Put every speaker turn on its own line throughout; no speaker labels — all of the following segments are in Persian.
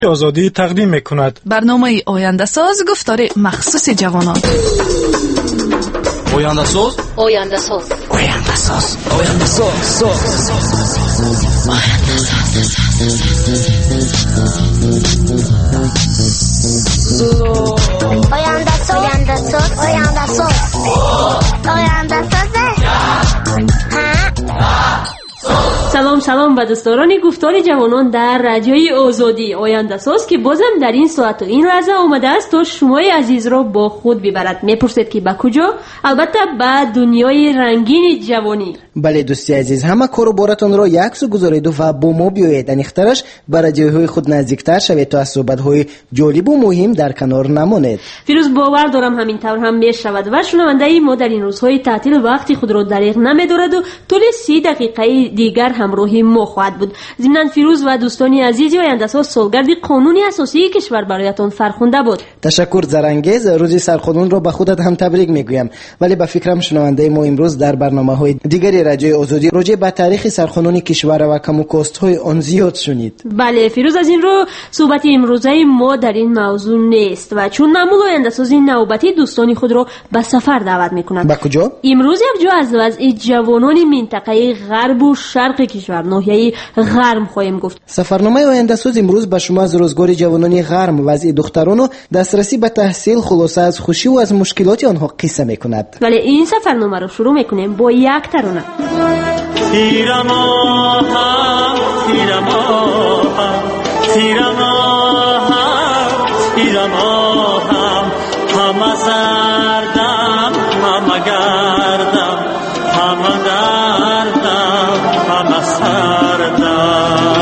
آزادی تقدیم میکند.
برنامه آینده ساز گفتار مخصوص جوانان.
آینده ساز،
آینده ساز،
آینده ساز، آینده ساز،
آینده ساز، آینده ساز، آینده ساز، آینده ساز.
سلام به دوستان گفتار جوانان در رادیوی آزادی آینده ساز که بازم در این ساعت و این لحظه آمده است تا شمای عزیز را با خود ببرد. میپرسید که به کجا؟ البته به دنیای رنگین جوانی.
بله دوستی عزیز، همه کاروبارتان را یک سو گذارید و با ما بیایید انیخترش به رادیوهای خود نزدیکتر شوید تا از صحبت‌های جالب و مهم در کنار نمانید.
فیروز، باور دارم همینطور هم میشود و شنونده ما در این روزهای تعطیل وقتی خود را دریغ نمی‌دارد و طول 30 دقیقه دیگر همراهی ما خواهد بود. ضمن فیروز و دوستانی عزیزی آینده ساز سالگرد قانون اساسی کشور برایتان فرخنده بود.
تشکر زرنگیز. روز سرقانون را به خودت هم تبریک میگویم. ولی به فکرم شنونده ما امروز در برنامه‌های دیگری رادیوی آزادی راجع به تاریخ سرقانون کشور و کم و کاست‌های آن زیاد شنید.
بله فیروز، از این رو صحبت امروزه ما در این موضوع نیست و چون معمول آینده سازی نوبتی دوستانی خود را به سفر دعوت میکنند.
به کجا؟
امروز یک جا از وضع جوانان منطقه غرب و شرق کشور، ناحیه غرب خواهیم گفت.
سفرنامه آینده ساز امروز به شما از روزگار جوانان غرب، وضع دختران و دسترسی به تحصیل، خلاصه از خوشی و از مشکلات آنها قصه میکند.
ولی این سفرنامه رو شروع میکنیم با یک ترانه.
تیر ماهم، تیر ماهم، تیر ماهم، تیر ماهم، همه زردم، همه گردم، همه دردم، همه سردم.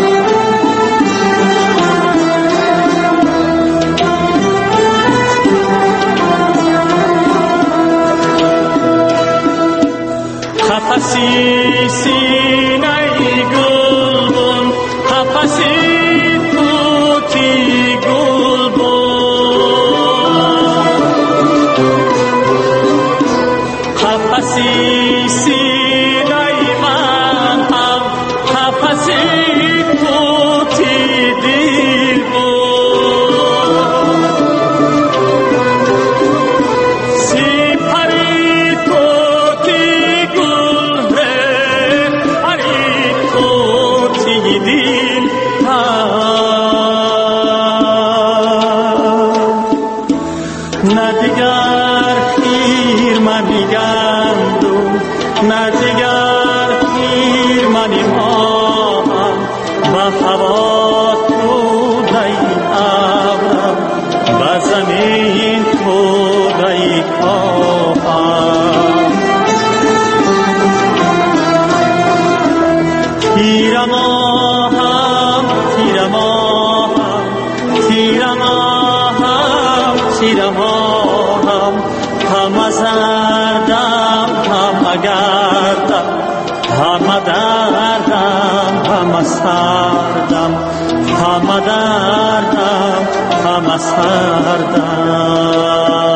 قفسی سینه گلبن، قفسی توتی گلبن، قفسی سینه من هم، قفسی توتی دلبن. سپری توتی گل ره، پری توتی دل نه دیگر پیر منی گندم، نه دیگر پیر منی ماهم، به هوا توده ابرم، به زمین توده کاهم. تیر ماهم، تیر ماهم، تیر ماهم، تیر ماهم، همه زردم، همه گردم، همه دردم، همه سردم، همه دردم، همه سردم.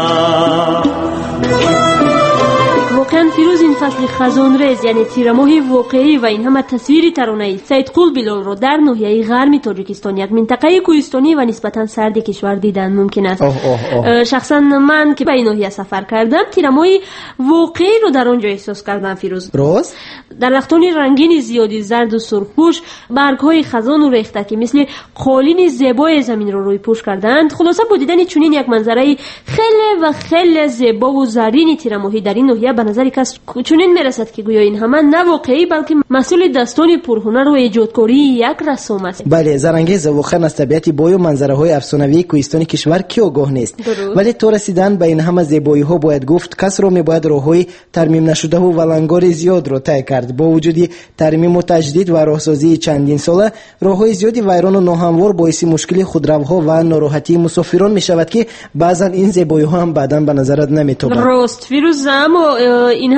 واقعا فیروز، این فصل خزانریز یعنی تیر ماه واقعی و این همه تصویری ترانه‌ای سید قول بلال رو در ناحیه غربی تاجیکستان، یک منطقه کوهستانی و نسبتا سرد کشور دیدن ممکن است. شخصا من که به این ناحیه سفر کردم، تیر ماه واقعی رو در آنجا احساس کردم فیروز.
درست؟
درختان رنگین زیادی زرد و سرخپوش، برگ‌های خزان و ریخته که مثل قالین زیبای زمین رو روی پوش کردند. خلاصه با دیدن چنین یک منظره خیلی زیبا و زرین تیر ماهی در این ناحیه به نظر کس چنین میرسد که گویا این همه نه واقعی بلکه مسئول دستان پرهنر و ایجادکاری یک رسام است.
بله زرنگیز، واقعا از طبیعت بوی و منظره‌های افسانه‌ای کوهستانی کشور کی آگاه نیست. ولی تو رسیدن به این همه زیبایی‌ها باید گفت کس را میباید راه‌های ترمیم نشده و ولنگار زیاد را طی کرد. با وجود ترمیم و تجدید و راهسازی چندین ساله، راه‌های زیادی ویران و ناهموار باعث مشکل خودروها و ناراحتی مسافران میشود که بعضا این زیبایی‌ها هم بعداً به نظرت نمیتابند.
راست فیروز، اما این همه موضوع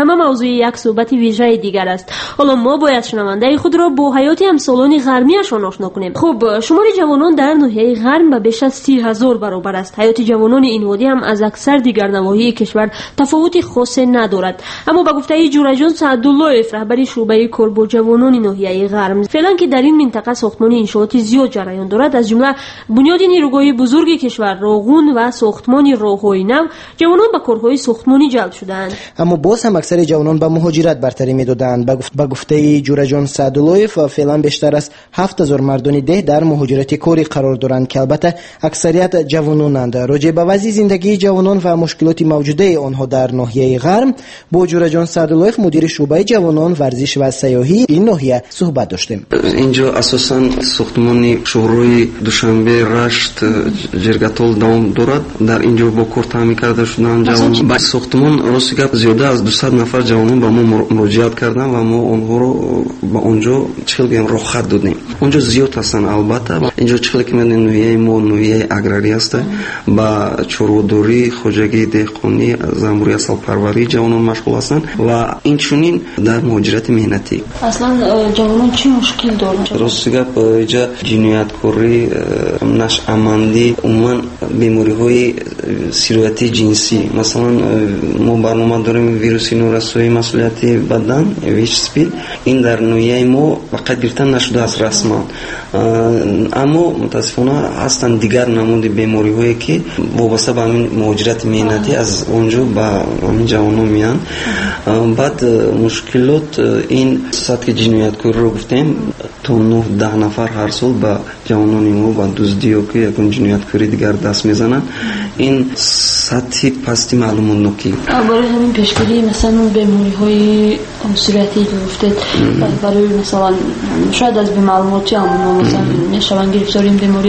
موضوع یک صحبت ویژه دیگر است. حالا ما باید شنونده خود را با حیات همسالان غربیشان آشنا کنیم. خب شمار جوانان در ناحیه غرب به بیش از 30,000 برابر است. حیات جوانان این وادی هم از اکثر دیگر نواحی کشور تفاوتی خاص ندارد. اما به گفته جورجان سعدالله‌اف رهبر شعبه کار با جوانان ناحیه غرب، فعلا که در این منطقه ساختمان انشاءات زیاد جریان دارد، از جمله بنیاد نیروگاه بزرگ کشور، راغون و ساختمان راههای نو، جوانان به کارهای ساختمانی جلب شدند.
اما باز هم اکثر جوانان به مهاجرت برتری می‌دادند. به گفته جورجان سعدالله‌اف فعلا بیشتر از 7,000 مردان ده در مهاجرت کاری قرار دارند که البته اکثریت جوانانند. راجع به وضع زندگی جوانان و مشکلات موجوده آنها در ناحیه غرب با جورجان سعدالله‌اف مدیر شعبه جوانان، ورزش و سیاحی این ناحیه صحبت داشتیم.
اینجا اساساً ساختمان شوروی دوشنبه رشت جرگتال دوام دارد. در اینجا با کار تعمیر کرده شدن جوانان. با ساختمان راستی گپ زیاده از 200 نفر جوانان با ما مراجعت کردن و ما آنها رو با اونجا چخل گیم راحت دادیم. اونجا زیاد هستن. البته اینجا چخل که من نوعیه ما نوعیه اگراری است. با چرودوری، خوجگی، دهقانی، زنبوری، اصل پروری جوانان مشغول هستند و این چنین در مهاجرت مهنتی.
اصلا جوانان چی مشکل دارند؟
راستی گپ اینجا جنایتکاری، نشأمندی، عموما بیماری‌های سیرویتی جنسی، مثلا ما برنامه داریم ویروس نورسوی مسئولیتی بدن ویچ، این در نوعیه ما فقط گرفتن نشده است رسما، اما متاسفانه هستند دیگر نمود بیماری‌هایی که وابسته به همین مهاجرت مهنتی از اونجا به همین جوانان میان. بعد مشکلات این سطح جنایتکاری رو گفتیم تا 9-10 نفر هر سال به جوانان ما با دزدی و که یکون جنایتکاری دیگر دست میزنن. این سطح پستی معلومات نوکی
برای همین پیشگیری مثلا بیماری‌های صورتی گفتید، برای مثلا شاید از معلوماتی هم مثلا نشون گرفتاری این بیماری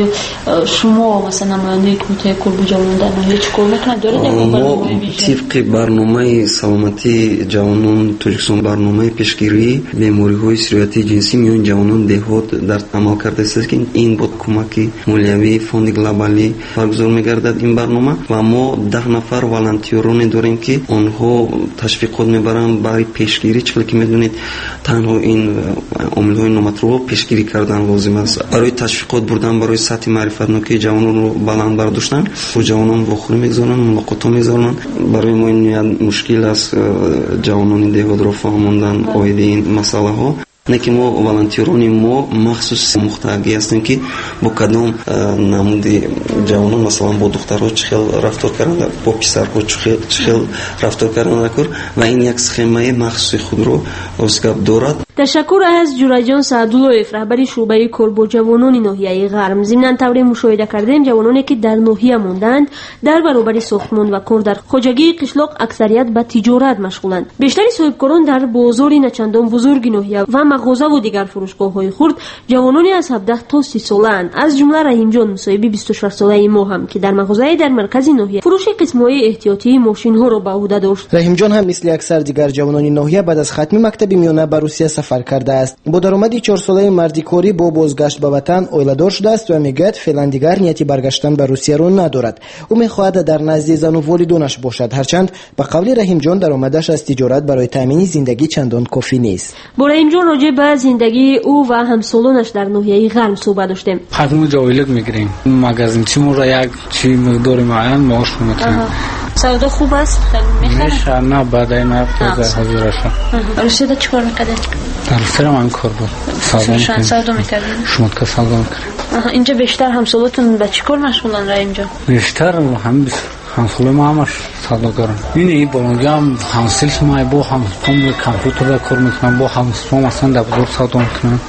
شما مثلا نماینده کمیته کلب جوانان در ناحیه چیکار میکنید؟ دارید
ما طبق برنامه سلامتی جوانان تاجیکستان برنامه پیشگیری بیماری‌های صورتی جنسی میان جوانان دهات در عمل کرده است که این بود کمک مالیوی فوند گلوبالی برگزار میگردد این برنامه و ما 10 نفر والنتیرون داریم که آنها تشویقات میبرند برای پیشگیری. چون که میدونید تنها این عامل‌های نامطلوب پیشگیری کردن لازم است. برای تشویقات بردن، برای سطح معرفت نوکی جوانان رو بلند برداشتن و جوانان واخوری میگذارن، ملاقات میگذارن. برای ما این مشکل است جوانان دیگر رو فهموندن آید این مسئله ها. نه که ما والنتیرون ما مخصوص مختلفی هستیم که با کدام نمود جوانان مثلا با دخترها چخیل رفتار کردن، با پسرها چخیل رفتار کردن و این یک سخمه مخصوص خود رو اسکاب دارد.
تشکر از جورجان سعدالله‌اف رهبر شعبه کار با جوانان ناحیه غرب. ضمن طور مشاهده کردیم جوانانی که در ناحیه ماندند در برابر ساختمان و کار در خوجگی قشلاق اکثریت به تجارت مشغولند. بیشتری صاحبکاران در بازاری نچندان بزرگ ناحیه و مغازه و دیگر فروشگاه‌های خرد جوانانی از 17 تا 30 ساله‌اند. از جمله رحیم جان مصاحب 24 ساله ما هم که در مغازه در مرکز ناحیه فروش قسم‌های احتیاطی ماشین‌ها را به عهده داشت.
رحیم جان هم مثل اکثر دیگر جوانان ناحیه بعد از ختم مکتب میانه به روسیه سفر کرده است. با درآمدی 4 ساله مردیکاری با بازگشت به وطن اویله‌دار شده است و میگوید فعلا دیگر نیتی برگشتن به روسیه را ندارد. او می‌خواهد در نزد زن و والدینش باشد، هرچند به قول رحیم جان درآمدش از تجارت برای تامین زندگی چندان کافی نیست.
با رحیم جان راجع به زندگی او و همسالانش در ناحیه غرب صحبت داشتیم.
خدمات جایلک میگیریم. مغازه چیمون را یک چی مقدار معین معاش میکنیم.
سودا خوب است؟
میشه نه بعد این هفته حاضر شد.
روسیه چیکار می‌کردید؟
در روسیه من کار بود.
سودا می‌کردید؟
شما که سودا می‌کردید.
اینجا بیشتر همسالاتون به چیکار مشغولن رای اینجا؟
بیشتر همسال ما همش سوداگرن. این بانگی هم همسال ما با همسال کامپیوتر کار میکنن، با همسال مثلا در بزرگ سودا میکنن.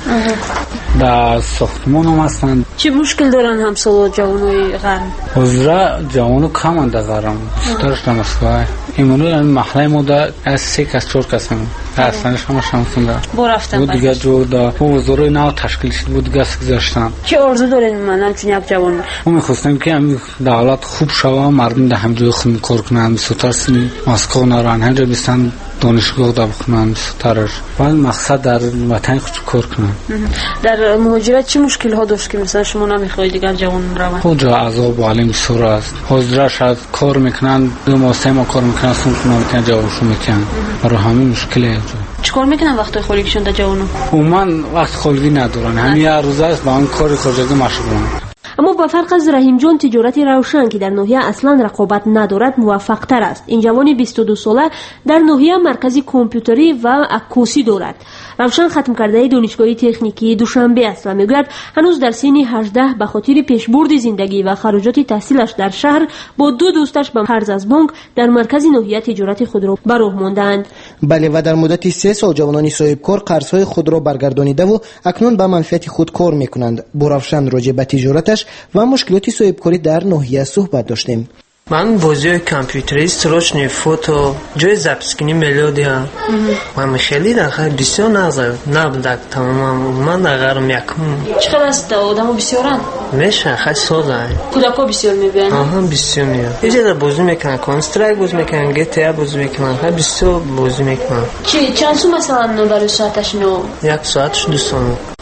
در ساختمان هم هستند.
چه مشکل دارن همسال جوانای غرب؟
حضور جوانو کم اند غرب. بیشترش در مسئله. ایمانو محله ما در از 3 کس 4 کس هم. اصلاش هم شانسون دارن.
با رفتن.
بود دیگه جو در حضور نو تشکیل شد بود دیگه گذاشتن.
چه آرزو دارین من چون یک جوان؟
ما می‌خواستیم که هم دولت خوب شود، مردم در همجای خود کار کنند، سوترسنی ماسکو نران، همجا بیستن دانشگاه دا بخونن ستارش ولی مقصد در وطن خود کار کنن.
در مهاجرت چه مشکل ها داشت که مثلا شما نمیخواید دیگر جوان روند؟
خود عذاب و علیم سور است. حاضرش از کار میکنن 2 ماه 3 ماه کار میکنن سون میکنن جوابشون میکنن. برای همین مشکله.
چیکار میکنن وقتی خالیشون در جوانو؟
من وقت خالی ندارن. همین هر روز است با اون کار خارجی مشغولن.
اما با فرق از رحیم جان تجارت روشن که در ناحیه اصلا رقابت ندارد موفق تر است. این جوان 22 ساله در ناحیه مرکزی کامپیوتری و عکاسی دارد. روشن ختم کرده دانشگاه تکنیکی دوشنبه است و میگوید هنوز در سن 18 به خاطر پیشبرد زندگی و خراجات تحصیلش در شهر با 2 دوستش به قرض از بانک در مرکز ناحیه تجارت خود را به راه ماندند.
بله و در مدت 3 سال جوانان صاحب کار قرضهای خود را برگردانیده و اکنون به منفعت خود کار میکنند. با روشن راجع به تجارتش و مشکلات صاحب کاری در ناحیه صحبت داشتیم.
من بازی کامپیوتریست روشنی فوتو جای زپسکینی ملودیا من خیلی داخل بسیار نبودم تمام من دارم یکم
چقدر است آدمو بسیارن
میشه خیلی ساده
کودکا بسیار میبینن
آها بسیار میاد اینجا بازی میکنن کانسترک بازی میکنن GTA بازی میکنن خیلی بسیار بازی میکنن
چند سو مثلا برای ساعتش نو
1 ساعتش 2 ساعت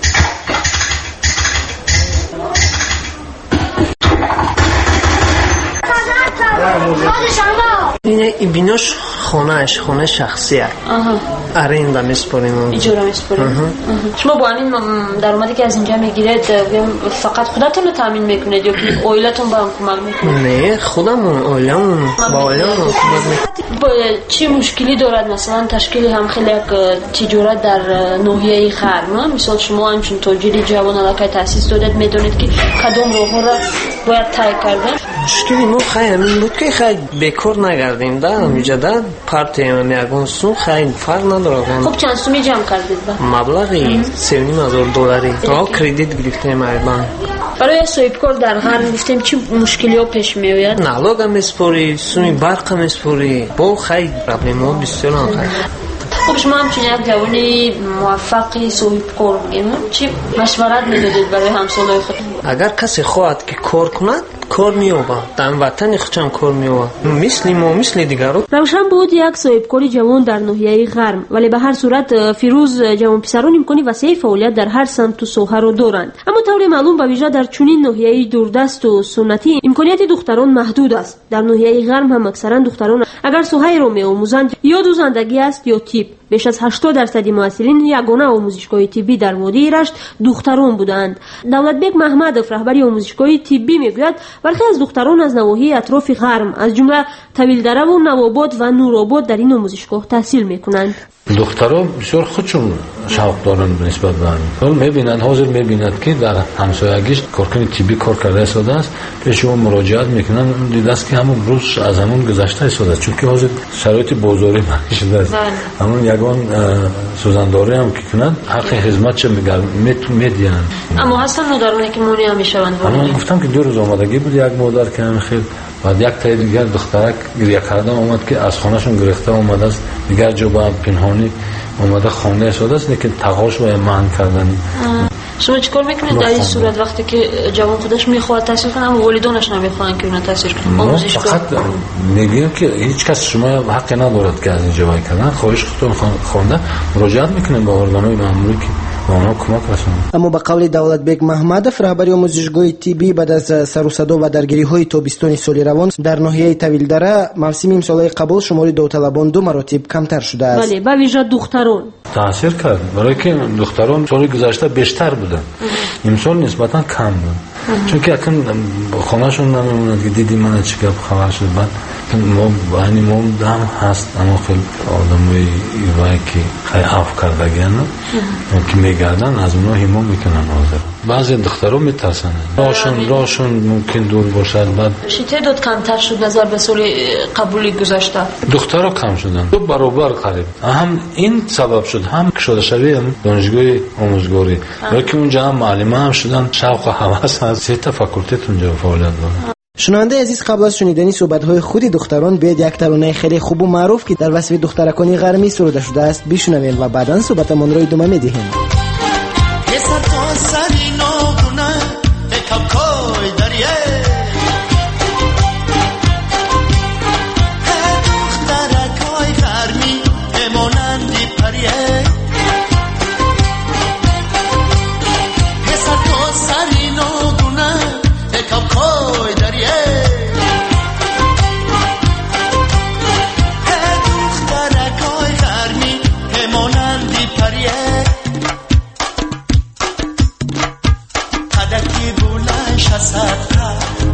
این بیناش خانه شخصیه ارنده میسپاریم
اجاره میسپاریم. شما با همین درآمدی که از اینجا میگیرید فقط خودتون رو تامین میکنید یا که عائلتون با هم کمک میکنه؟
نه خودمون عائلمون با عائلمون کمک میکنه.
چه مشکلی دارد مثلا تشکیل هم خیلی تجارت در ناحیه خرم؟ مثلا شما همچون تاجر جوان علاقه تاسیس دادید میدونید که کدام راهها را باید طی کرد؟
مشکلی ما خیلی همین بود که خیلی بیکار نگردیم در اینجا در پارتی هم یکون سو خیلی فرق نداره.
خب چند سومی جمع کردید با؟
مبلغی $3,500 کردیت گرفتیم از بانک.
برای صاحب کار در غرب گفتیم چه مشکلی ها پیش میآید؟
نالوگ هم میسپاری، سومی برق هم میسپاری، با خیلی پرابلم ها بسیار خیلی.
خب شما همچون یک جوانی موفقی صاحب کار بگیم چی مشورت میدادید برای همسالای خود؟
اگر کسی خواهد که کار کند کار میوبه در وطن خودم کار میوبه مثل ما مثل دیگران.
روشن بود یک صاحب کاری جوان در ناحیه غرب ولی به هر صورت فیروز جوان پسران امکانی وسیع فعالیت در هر سمت و ساحه را دارند. اما طور معلوم به ویژه در چنین ناحیه دوردست و سنتی امکانیت دختران محدود است. در ناحیه غرب هم اکثرا دختران اگر ساحه را می‌آموزند یا دوزندگی است یا تیپ. بیش از 80% معلولین یگانه آموزشگاه طبی در وادی رشت دختران بودند. دولتبک محمدов رهبر آموزشگاه طبی میگوید برخی از دختران از نواحی اطراف غرم از جمله طویلدره و نواباد و نورآباد در این آموزشگاه تحصیل میکنند.
دخترها بسیار خودشون شوق دارن نسبت به همین. میبینند حاضر میبینند که در همسایگیش کارکنی طبی کار کرده ایستاده است، پیش او مراجعت میکنن، دیده است که همون روز از همون گذشته ایستاده، چون که حاضر شرایط بازاری شده است. همون یگان سوزنداری هم که کنند حق خدمت چه میدین.
اما هستن مادرانی که مونی هم میشوند.
من گفتم که 2 روز آمدگی بود یک مادر که همین خیلی بعد یک تای دیگر دخترک گریه کرده اومد که از خانهشون گرفته اومده است، دیگر جو با پنهانی اومده خانه شده است، لیکن تقاش و منع کردن.
شما چیکار میکنید در این صورت وقتی که جوان خودش میخواد تحصیل کنه اما والدینش نمیخوان که اون تحصیل کنه؟
فقط میگیم که هیچ کس شما حق ندارد که از این جوای کردن خواهش خودتون خوانده مراجعت میکنید به ارگانهای ماموری که اونا کمک رسونن.
اما به قول دولتبک محمدов رهبر آموزشگاه طبی بعد از سر و صدا و درگیری‌های تابستان سال روان در ناحیه طویلدره موسم امسال قبول شمار داوطلبان 2 مراتب کمتر شده است.
بله، به ویژه دختران
تاثیر کرد، برای که دختران سال گذشته بیشتر بودن، امسال نسبتا کم بود. چون که اکنون خانهشون نمیموند که دیدی من چی گپ خبر شد. بعد ما یعنی ما هم هست اما خیلی آدمای ایوای که خیلی عفو کردگیان که میگردن از اونها همون میکنن حاضر. بعضی دخترها میترسن راشون ممکن دور باشد. بعد
تعداد کمتر شد نظر به سال قبولی گذشته.
دخترها کم شدن 2 برابر قریب. هم این سبب شد هم که شده شوی دانشگاه آموزگاری برای که اونجا هم معلمه هم شدن، شوق و هوس از 3 تا فاکولته اونجا فعالیت دارن.
شنونده عزیز، قبل از شنیدن صحبت‌های خود دختران بیاید یک ترانه خیلی خوب و معروف که در وصف دخترکانی غرمی سروده شده است بشنویم و بعداً صحبتمان را ادامه می‌دهیم.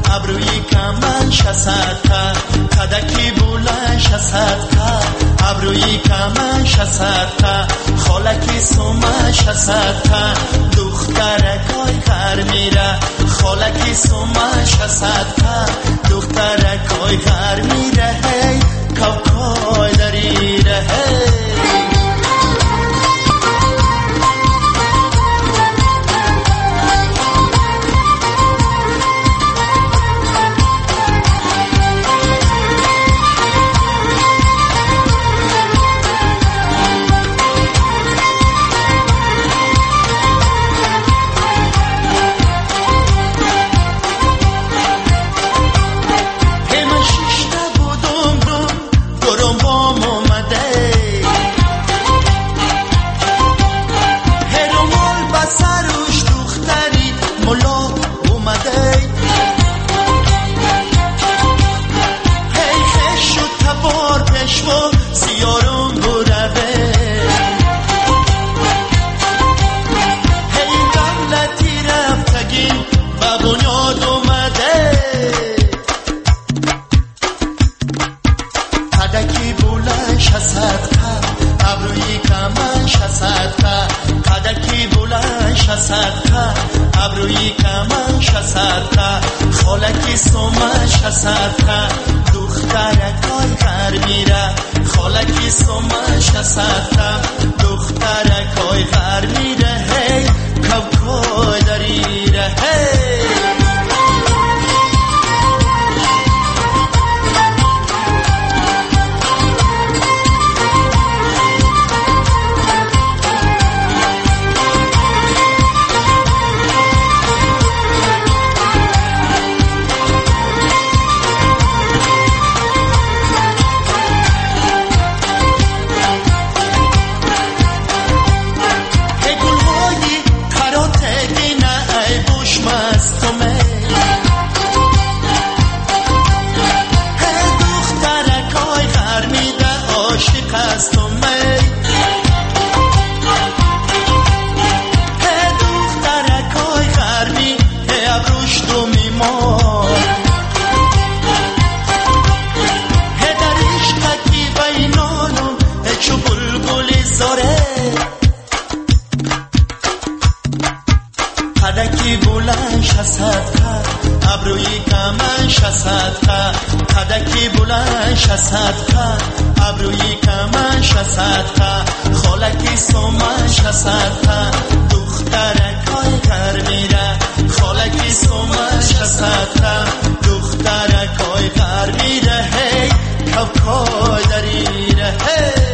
ابروی کمنش صدقه کدکی بولنش صدقه ابروی کمنش صدقه خالکی سومش صدقه دخترکای غر میره خالکی سومش صدقه دخترکای غر میره هی کاکای دریره هی ابروی کمنش صدقه خالکی سومش صدقه دخترکای غر میره خالکی سومش صدقه دخترکای غر میره هی کوکای دریره هی کدکی بلنش صدقه ابروی کمنش صدقه کدکی بلنش صدقه ابروی کمنش صدقه خالکی سومش صدقه دخترکای غر میره خالکی سومش صدقه دخترکای غر میره هی کوکای دریره هی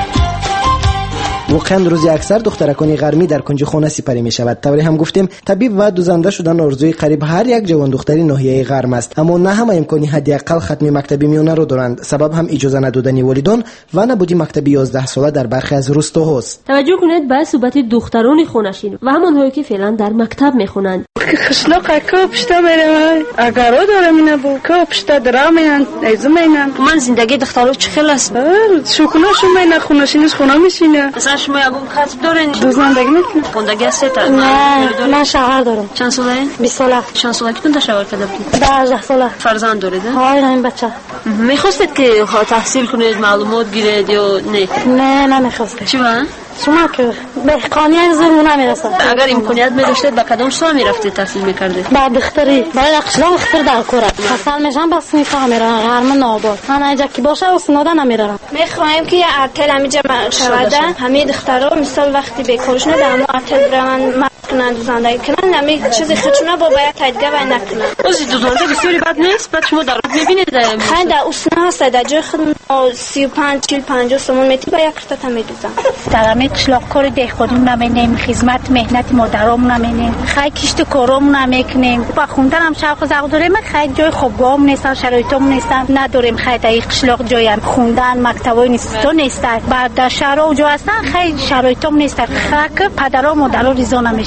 واقعا روزی اکثر دخترکان غرمی در کنج خانه سپری می شود. طوری هم گفتیم طبیب و دوزنده شدن آرزوی قریب هر یک جوان دختری ناحیه غرم است، اما نه همه امکانی حداقل ختم مکتب میانه را دارند. سبب هم اجازه ندادن والدان و نبودی مکتب 11 ساله در برخی از روستاهاست.
توجه کنید به صحبت دختران خانشین و همانهایی که فعلا در مکتب میخوانند.
خشلاق کاپشتا میرم اگرو دارم اینا با کاپشتا درام اینا ایزومینم.
من زندگی دخترها چه خیلی است.
شکوناشون مینا خونشینش خونه میشینه.
مثلا شما یگون کسب دارین؟
دوزندگی میکنم.
خوندگی هستید؟
نه من شوهر دارم.
چند ساله این؟
20 ساله.
چند ساله که تون شوهر کرده بودید؟
12 ساله.
فرزند دارید؟
آره این بچه.
میخواستید که تحصیل کنید معلومات گیرید یا نه؟
نه نمیخواستم.
چی من؟
شما که به قانون زور نمیرسد.
اگر امکانیت می‌داشتید با کدام سال می‌رفتید تحصیل می‌کردید؟
با دختری برای قشنگ دختر در کورد حاصل میشم بس میفهمیرم غرم نابود من اینجا که باشه اسناده نمیرم.
میخوایم که ارتل همینجا شده همه دخترها مثال وقتی بیکارش نده اما ارتل برن کنن دوزندگی کنن همه چیزی خودشونه با باید تاییدگه و نکنن.
اوزی دوزندگی بسیاری بد نیست. بعد شما در می‌بینید
خیلی در اسنا هست در جای خودم 35 40 50 سومون میتی با یک قطعه میدوزن.
در همه قشلاق کار دهخودم نمینیم خدمت مهنت مادرام نمینیم خیلی کشت کارام نمیکنیم با خوندن هم شوق زوق داریم خیلی جای خوابگاهم نیستن شرایطم نیستن نداریم خیلی در قشلاق جای خوندن مکتبای نیستن بعد در شهرها و جا هستن خیلی شرایطم نیستن خیلی پدرام مادرها رضا نمیشه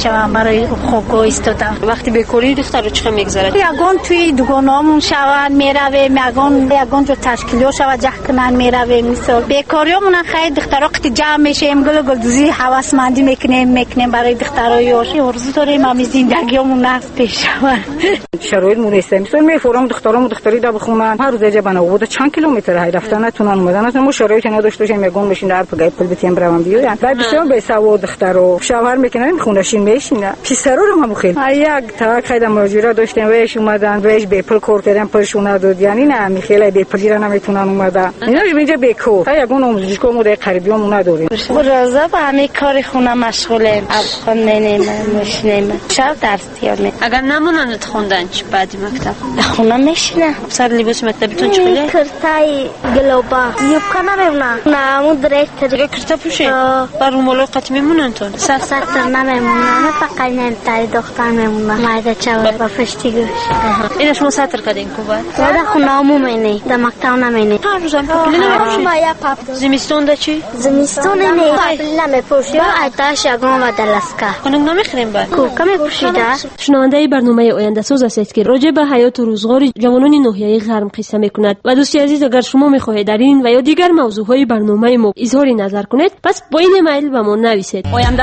میشوم برای خوابگاه ایستادن.
وقتی بیکاری دختر چقدر میگذره؟
یگان توی دوگانامون شود میرویم، یگان جو تشکیلو شود جه کنن میرویم. مثلا بیکاریامون خیلی دخترها وقتی جمع میشیم گلدوزی هوسمندی میکنیم برای دخترای آرزو داریم هم زندگیمون نفس پیش شود.
شرایط مناسب مثلا میفورم دخترام دختری دا بخونن هر روز جا بنا بود چند کیلومتر های رفتن نتونن اومدن ما شرایط نداشته باشیم یگان بشین در پگای پل بتیم برام بیان بعد بسیار به سواد دخترو شوهر میکنن میخونشین میشینه پسرا رو هم خیلی یک تا خیلی ماجرا داشتیم ویش اومدن ویش به پل کورت دادن پلشون نداد یعنی نه میخیلی به پلی را نمیتونن اومدن ایناش میگه بکو تا یگان آموزشگاه مو در قریبیامون نداریم
روزا با همه کار خونه مشغولیم افغان میشینیم شب درسیامه
اگر نمونن خوندن چی بعد مکتب
خونه میشینه
سر لباس مکتبتون چیه
کرتای گلوبا یوبکا نمیمونن نه اون درکتر
کرتا پوشه برای ملاقات میمونن تو
سر نمیمونن فقط نمیتاری دختر میمونن مایده چاور با فشتی گوش
اینش ما سطر کدین کوبا
در خونه همو مینی در مکتب نمینی
هر روزم پاپلی نمیپوشی زمستون دا چی؟
زمستون نی پاپلی نمیپوشی ایتاش یگان و دلسکا
کنگ نمیخریم باید
کوکا میپوشیده.
شنونده برنامه آینده ساز است که راجع به حیات و روزگار جوانان ناحیه غرم قصه میکند و دوستی عزیز اگر شما میخواهید در این و یا دیگر موضوعهای برنامه ما اظهار نظر کنید پس با این ایمیل به ما نویسید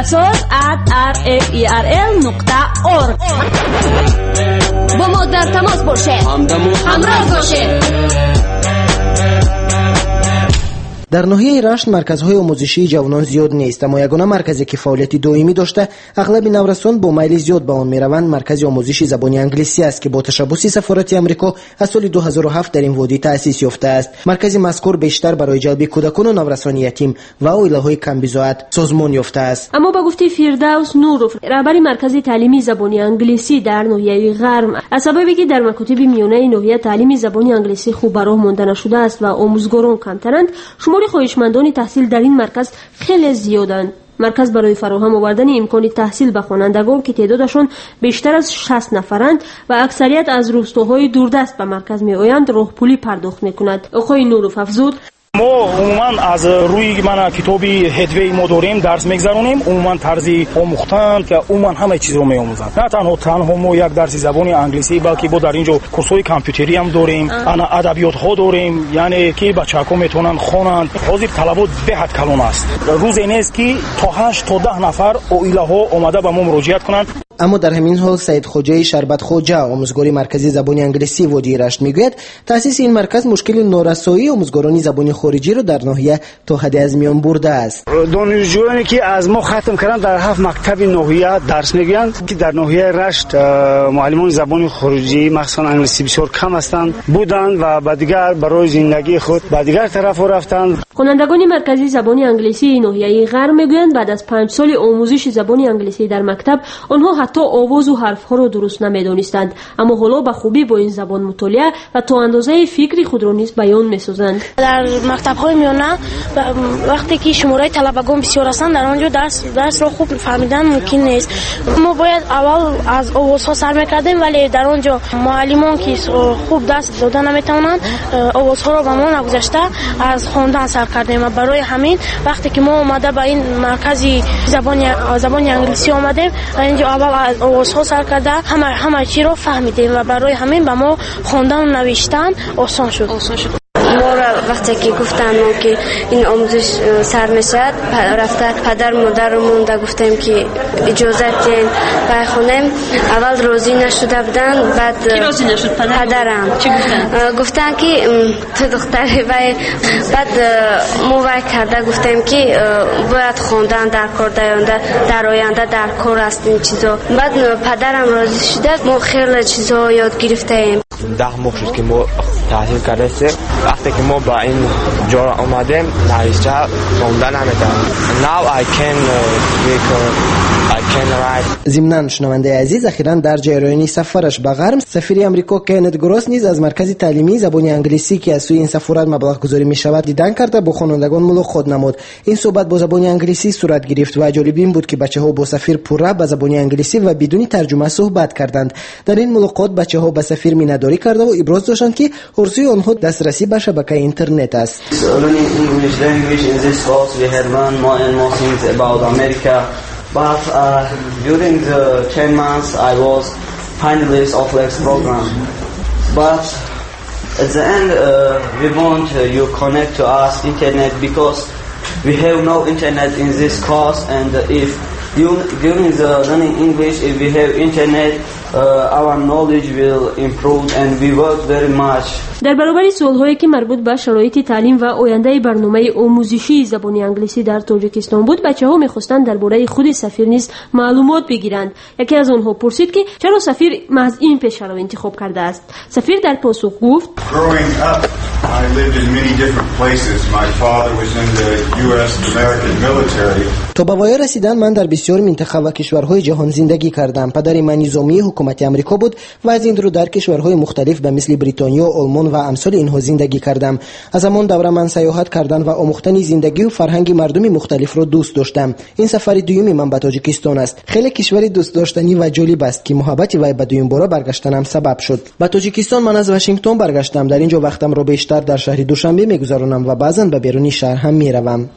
oyandasaz@rerl.org
با ما در تماس باشید همراه باشید.
در ناحیه رشت مرکزهای آموزشی جوانان زیاد نیست اما یگانه مرکزی که فعالیت دائمی داشته اغلب نورسان با میل زیاد به آن میروند مرکز آموزشی زبان انگلیسی است که با تشبث سفارت آمریکا از سال 2007 در این وادی تأسیس یافته است. مرکز مذکور بیشتر برای جلب کودکان و نورسان یتیم و عائله‌های کم بضاعت سازمان یافته است.
اما با گفته فردوس نوروف رهبر مرکز تعلیمی زبان انگلیسی در ناحیه غرب از سببی که در مکاتب میانه ناحیه تعلیمی زبان انگلیسی خوب به راه مانده نشده است و آموزگاران کمترند شمار خواهشمندان تحصیل در این مرکز خیلی زیادند. مرکز برای فراهم آوردن امکان تحصیل به خوانندگان که تعدادشان بیشتر از 60 نفرند و اکثریت از روستاهای دوردست به مرکز می آیند راهپولی پرداخت می کند. آقای نوروف افزود
ما عموما از روی من کتابی هدوی ما داریم درس میگذرونیم عموما طرزی آموختن که عموما همه چیز رو میآموزند نه تنها ما یک درس زبان انگلیسی بلکه با در اینجا کورس‌های کامپیوتری هم داریم انا ادبیات ها داریم یعنی که بچه‌ها میتونن خوانند حاضر طلبات به حد کلان است روزی نیست که تا 8 تا 10 نفر عائله ها اومده به ما مراجعت کنند.
اما در همین حال سید خوجه شربت خوجه آموزگار مرکزی زبان انگلیسی وادی رشت میگوید تأسیس این مرکز مشکل نارسایی آموزگاران زبان خارجی را در ناحیه تا حد از میان برده است.
دانشجویانی که از ما ختم کردن در 7 مکتب ناحیه درس میگویند که در ناحیه رشت معلمان زبان خارجی مخصوصا انگلیسی بسیار کم هستند بودند و بعد دیگر برای زندگی خود به دیگر طرف رفتند.
خوانندگان مرکزی زبان انگلیسی ناحیه غرب میگویند بعد از 5 سال آموزش زبان انگلیسی در مکتب آنها حتی آواز و حرفها را درست نمیدانستند اما حالا به خوبی با این زبان مطالعه و تا اندازه فکری خود را نیز بیان میسازند.
در مکتب‌های میانه وقتی که شماره طلبگان بسیار هستند در آنجا درس را خوب فهمیدن ممکن نیست. ما باید اول از آوازها سر میکردیم ولی در آنجا معلمان که خوب درس دادن نمیتوانند آوازها را به ما نگذاشته از خواندن سر کردیم و برای همین وقتی که ما اومده به این مرکزی زبان انگلیسی آمدیم اینجا اول از آوازها سر کرده همه چی را فهمیدیم و برای همین به ما خواندن و نوشتن آسان شد.
ما را وقتی که گفتن ما که این آموزش سر میشد رفته پدر مادرمون دا گفتیم که اجازه دین بخونیم اول راضی نشده بودن بعد
کی راضی نشد
پدرم
چی
گفتن که تو دختری بعد ما وای کرده گفتیم که باید خواندن در کار در آینده در کار است این چیزا بعد پدرم راضی شده ما خیلی چیزا یاد گرفتیم.
10 ماه شد که ما تحصیل کرده وقتی که ما با این جا آمدیم نوشته خوندن نمیتونم. Now I can write.
ضمناً شنونده عزیز اخیراً در جریان سفرش به غرب سفیر آمریکا کینت گروس نیز از مرکز تعلیمی زبان انگلیسی که از سوی این سفارت مبلغ گذاری می شود دیدن کرده با خوانندگان ملاقات نمود. این صحبت با زبان انگلیسی صورت گرفت و جالب این بود که بچه‌ها با سفیر پورا به زبان انگلیسی و بدون ترجمه صحبت کردند. در این ملاقات بچه‌ها به سفیر میناداری کرده و ابراز داشتند که آرزوی آنها دسترسی به شبکه اینترنت است.
But during the 10 months I was finalist of Lex program. But at the end we want you connect to us internet because we have no internet in this course, and if during the learning English, if we have internet, our knowledge will improve and we work very much.
در برابر سوال‌هایی که مربوط به شرایط تعلیم و آینده برنامه آموزشی زبان انگلیسی در تاجیکستان بود، بچه‌ها می‌خواستند درباره خود سفیر نیز معلومات بگیرند. یکی از آنها پرسید که چرا سفیر محض این پیشه را انتخاب کرده است. سفیر در پاسخ گفت:
I lived in many different places. My father was in the US American military.
تا به وای رسیدن من در بسیار منطقه و کشورهای جهان زندگی کردم. پدر من نظامی حکومت آمریکا بود و از این رو در کشورهای مختلف به مثل بریتانیا، آلمان و امثال اینها زندگی کردم. از همان دوره من سیاحت کردن و آموختن زندگی و فرهنگ مردم مختلف را دوست داشتم. این سفر دومی من به تاجیکستان است. خیلی کشور دوست داشتنی و جالب است که محبت وی به دوم بار برگشتنم سبب شد. به تاجیکستان من از واشنگتن برگشتم. در اینجا وقتم را بیشتر در شهر دوشنبه میگذرانم و بعضا به بیرون شهر هم میروم.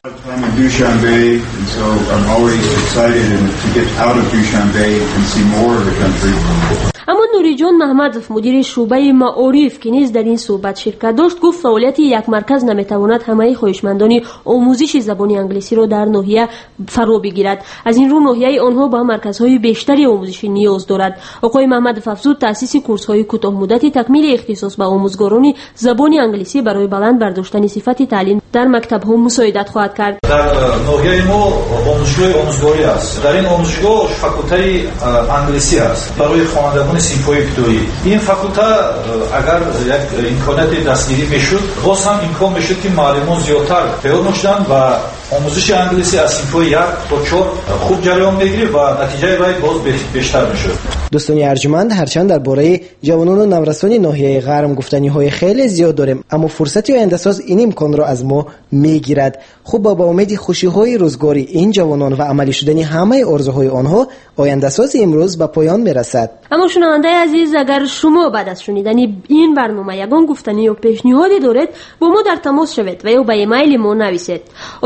اما نوری جان محمدوف مدیر شعبه معارف که نیز در این صحبت شرکت داشت گفت فعالیت یک مرکز نمیتواند همه خواهشمندان آموزش زبان انگلیسی را در ناحیه فرا بگیرد. از این رو ناحیه آنها با مرکزهای بیشتری آموزشی نیاز دارد. آقای محمدوف افزود تأسیس کورس‌های کوتاه مدت تکمیل اختصاص به آموزگاران زبان انگلیسی برای بلند برداشتن صفت تعلیم در مکتب‌ها مساعدت خواهد کرد.
در ناحیه ما آموزشگاهی است. در این آموزشگاه فاکولته انگلیسی است برای خوانندگان صنف‌های ابتدایی. این فاکولته اگر یک امکانات دستگیری میشد، باز هم امکان میشد که معلمان زیادتر پیدا میشدند و آموزش انگلیسی از صنف‌های 1 تا 4 خوب جریان میگیره و نتیجه وی باز بیشتر میشد.
دوستان ارجمند، هرچند درباره جوانان و نورسان ناحیه غرب گفتنی‌های خیلی زیاد داریم، اما فرصتی آینده‌ساز این امکان را از ما میگیرد. خوب با امید خوشی‌های روزگاری این جوانان و عملی شدن همه آرزوهای آنها، آینده‌ساز امروز به پایان میرسد.
اما شنونده عزیز، اگر شما بعد از شنیدن این برنامه یگان گفتنی یا پیشنهادی دارید، با ما در تماس شوید و یا به ایمیل ما نویسید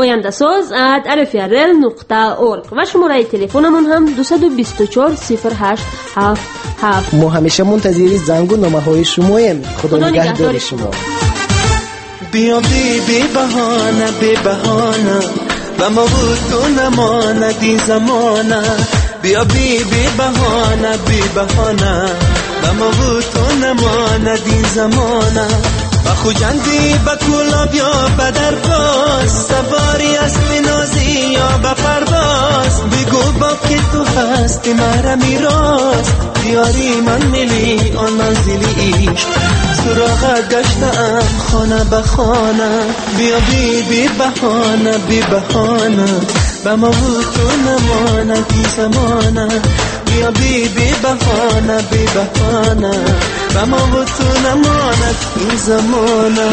ayandasoz@rfrl.org و شماره تلفنمون هم 224 0877.
ما همیشه منتظر زنگ و نامه‌های شماییم. خدا نگهدار شما.
بیا بی بهانه و ما بود تو نماند این زمانه. بیا بی بهانه و ما بود تو نماند این زمانه. و خوجندی با کولا بیا بدر باز، سواری اسب نازی یا به پرواز. بگو با که تو هستی مرا میراز، دیاری من ملی آن منزلیش. سراغت گشتم خانه به خانه. بیا بی بهانه و ما بود تو نماند این زمانه. بیا بی بهانه و ما بود تو نماند این زمانه.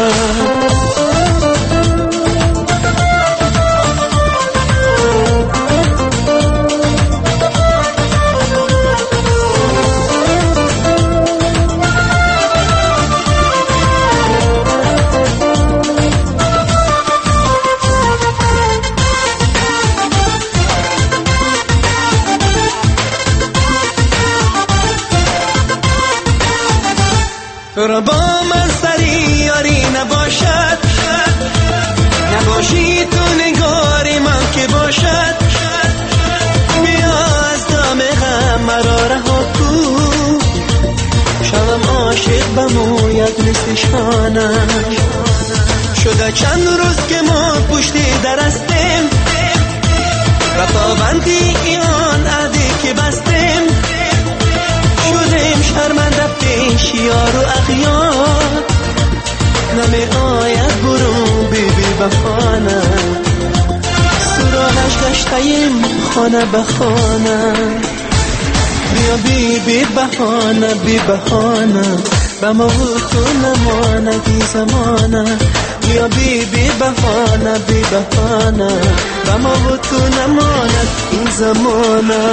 تو را با من سری یاری نباشد، نباشی تو نگاری من که باشد. بیا از دام غم مرا رها کن، شوم عاشق بموید مثل شانش. شده چند روز که ما پشتی درستیم و پابندی ایان عهدی که بستیم. شدیم شرمنده پیش یار و اغیار، نمی آید برو بی بهانه. سراغش گشتیم خانه به خانه. بیا بی بهانه و ما تو نماند این زمانه. بیا بی بهانه و ما تو نماند این زمانه.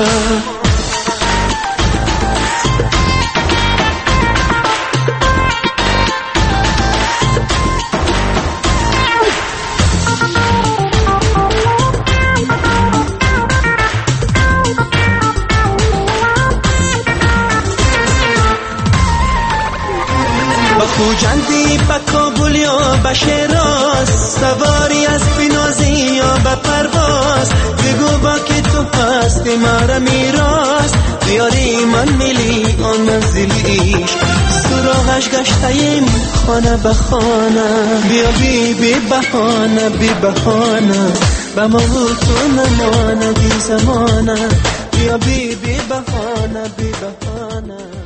پوجندی به کابل یا به شیراز، سواری از بینازی یا به پرواز، بگو با که تو هستی مرا میراز، بیاری من میلی آن منزلیش، سراغش گشتیم خانه به خانه، بیا بی بهانه بی بهانه، به ما تو نمانه بی زمانه، بیا بی بهانه بی بهانه.